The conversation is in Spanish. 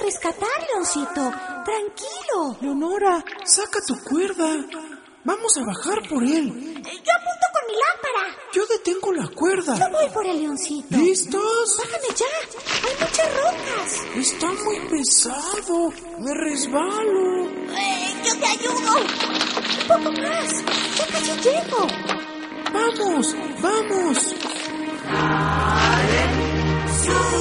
rescatar, Leoncito. Tranquilo. Leonora, saca tu cuerda. Vamos a bajar por él. Yo apunto con mi lámpara. Yo detengo la cuerda. Yo voy por el Leoncito. ¿Listos? Bájame ya. Hay muchas rocas. Está muy pesado. Me resbalo. Yo te ayudo. Un poco más. Ya casi llego. ¡Vamos! ¡Vamos! Sube.